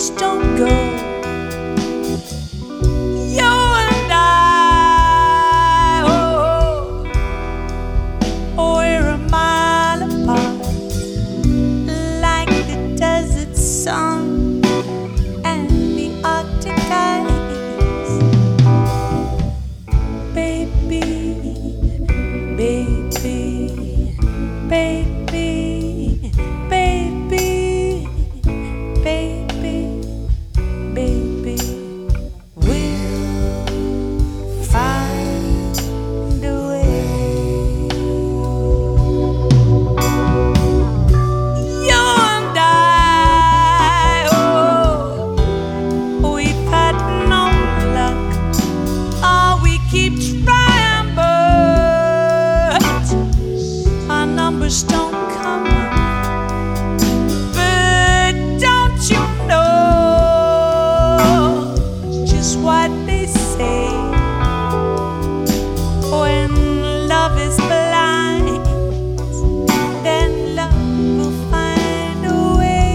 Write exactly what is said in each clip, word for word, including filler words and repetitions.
numbers don't go. You and I, oh, we're a mile apart, like the desert sun and the Arctic ice. Baby, baby, baby, baby, baby, baby, we'll find a way. You and I, oh, we've had no luck. Oh, we keep trying, but our numbers don't come up. But don't you know just what they say? When love is blind, then love will find a way.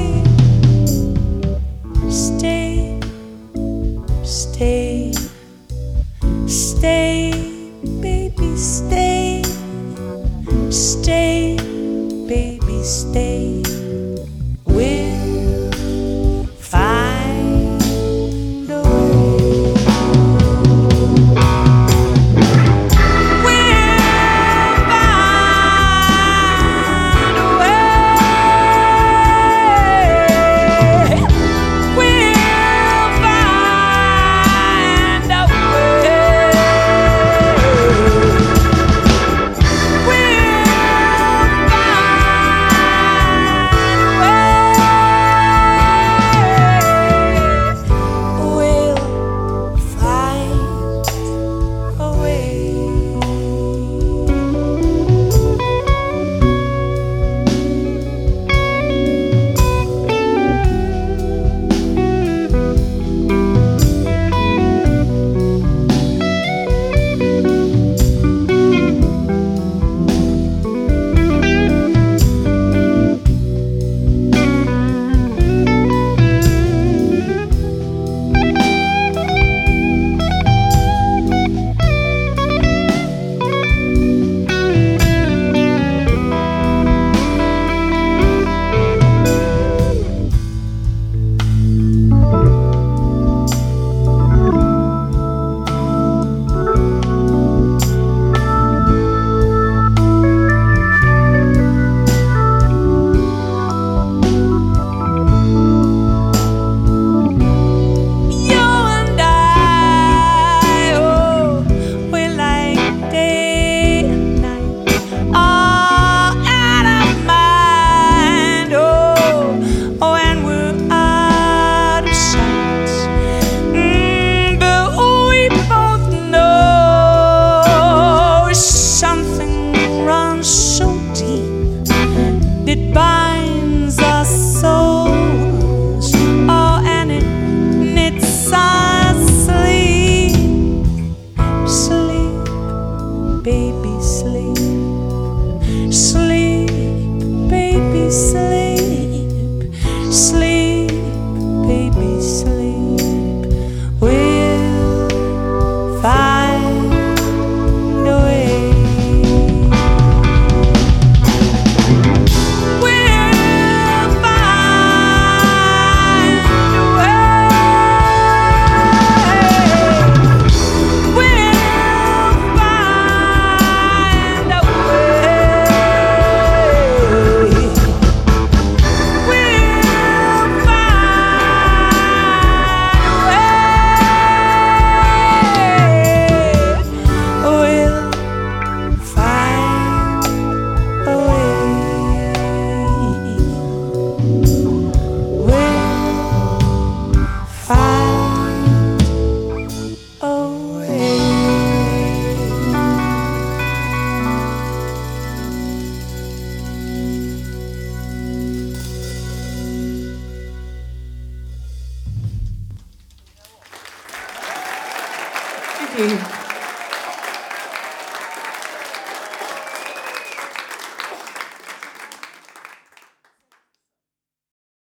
Stay, stay, stay, baby, stay. Stay, baby, stay. We'll find a way. We'll find a way. We'll find a way. It binds our souls, oh, and it knits us sleep. Sleep, baby, sleep. Sleep, baby, sleep. Sleep, baby, sleep. We'll find a way. Thank you.